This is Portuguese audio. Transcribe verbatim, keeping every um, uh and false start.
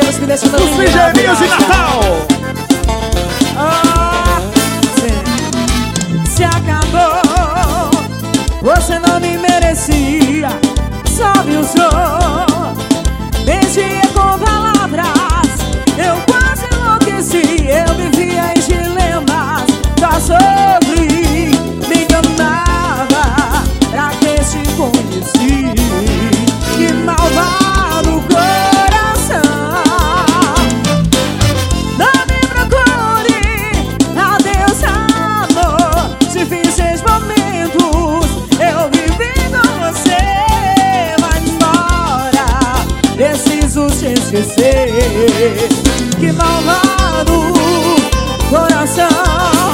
Deus me deixa Os ligeirinhos de Natal. Ah, se acabou, você não me merecia. Só me usou, mexia com palavras. Eu quase enlouqueci, eu vivia em dilemas. Só sofri, me enganava. Pra que te conheci? Que malvado coração. Não me procure, adeus amor. Difíceis momentos eu vivi com você. Vai embora, preciso te esquecer. Que malvado coração.